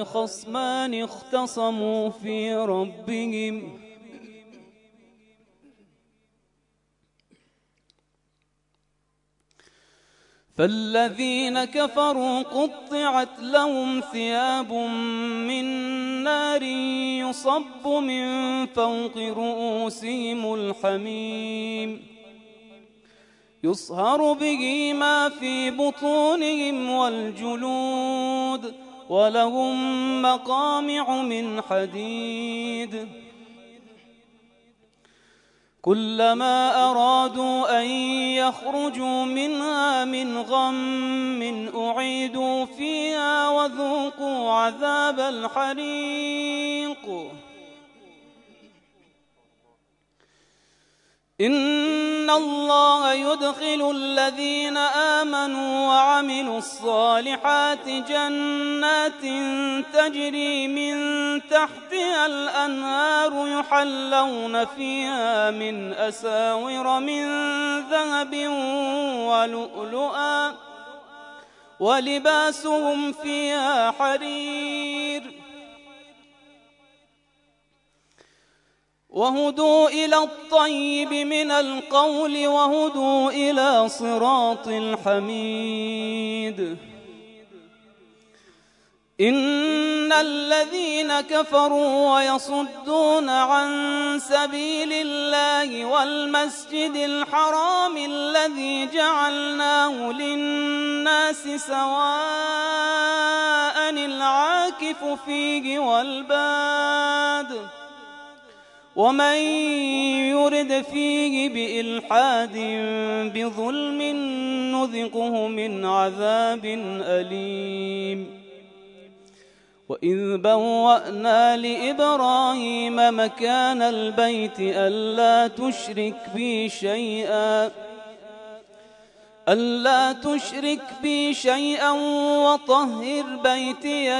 هذان خصمان اختصموا في ربهم فالذين كفروا قطعت لهم ثياب من نار يصب من فوق رؤوسهم الحميم يصهر به ما في بطونهم والجلود ولهم مقامع من حديد كلما أرادوا أن يخرجوا منها من غم أعيدوا فيها وذوقوا عذاب الحريق إن الله يدخل الذين آمنوا وعملوا الصالحات جنات تجري من تحتها الأنهار يحلون فيها من أساور من ذهب ولؤلؤا ولباسهم فيها حرير وهدوا إلى الطيب من القول وهدوا إلى صراط الحميد إن الذين كفروا ويصدون عن سبيل الله والمسجد الحرام الذي جعلناه للناس سواء العاكف فيه والباد ومن يرد فيه بإلحاد بظلم نذقه من عذاب أليم وإذ بوأنا لإبراهيم مكان البيت ألا تشرك بي شيئا وطهر بيتي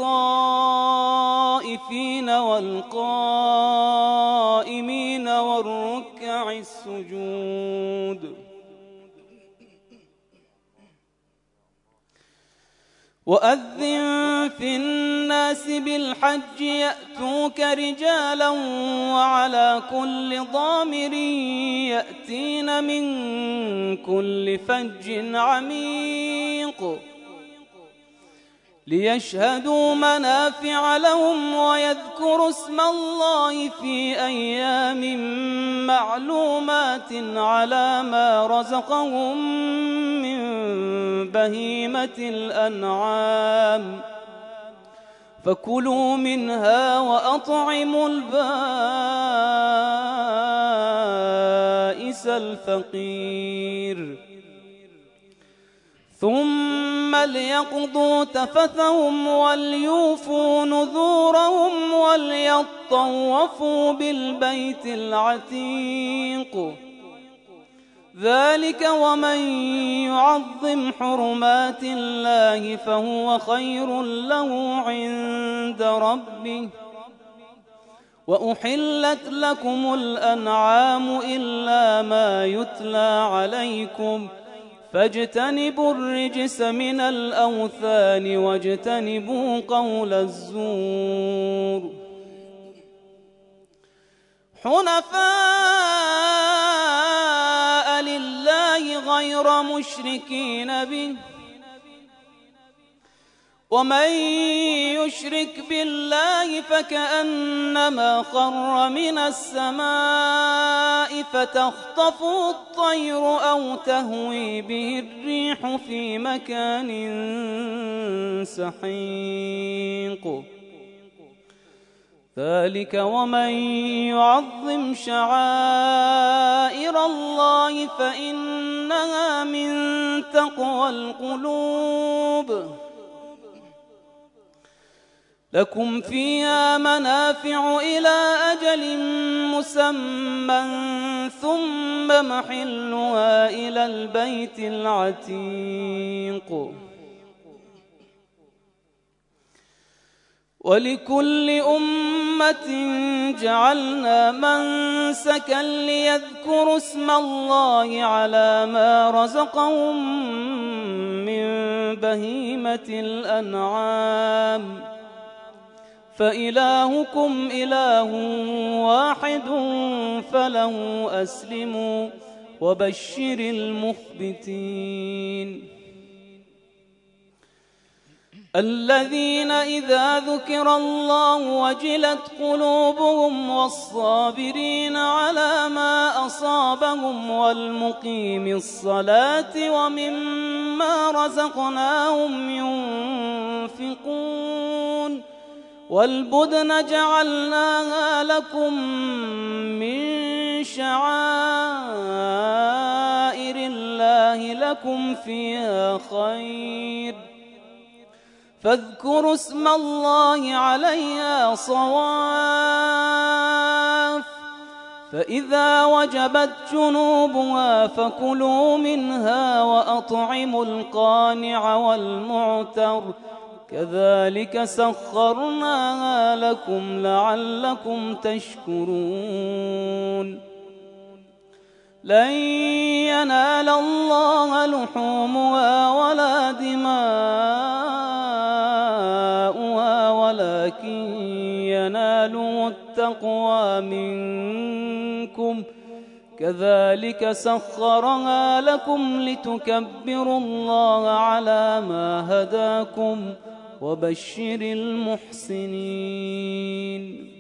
للطائفين والقائمين والركع السجود وأذن في الناس بالحج يأتوك رجالا وعلى كل ضامر يأتين من كل فج عميق ليشهدوا منافع لهم ويذكروا اسم الله في أيام معلومات على ما رزقهم من بهيمة الأنعام فكلوا منها وأطعموا البائس الفقير ثم ليقضوا تفثهم وليوفوا نذورهم وليطوفوا بالبيت العتيق ذلك ومن يعظم حرمات الله فهو خير له عند ربه وأحلت لكم الأنعام إلا ما يتلى عليكم فاجتنبوا الرجس من الأوثان واجتنبوا قول الزور حنفاء لله غير مشركين به ومن يشرك بالله فكأنما خر من السماء فتخطفه الطير أو تهوي به الريح في مكان سحيق ذلك ومن يعظم شعائر الله فإنها من تقوى القلوب لكم فيها منافع إلى أجل مسمى ثم محلها إلى البيت العتيق ولكل أمة جعلنا منسكا ليذكروا اسم الله على ما رزقهم من بهيمة الأنعام فإلهكم إله واحد فله أسلموا وبشر المخبتين الذين إذا ذكر الله وجلت قلوبهم والصابرين على ما أصابهم والمقيم الصلاة ومما رزقناهم ينفقون والبدن جعلناها لكم من شعائر الله لكم فيها خير فاذكروا اسم الله عليها صواف فإذا وجبت جنوبها فكلوا منها وأطعموا القانع والمعتر كذلك سخرناها لكم لعلكم تشكرون لن ينال الله لحومها ولا دماؤها ولكن يناله التقوى منكم كذلك سخرها لكم لتكبروا الله على ما هداكم وبشر المحسنين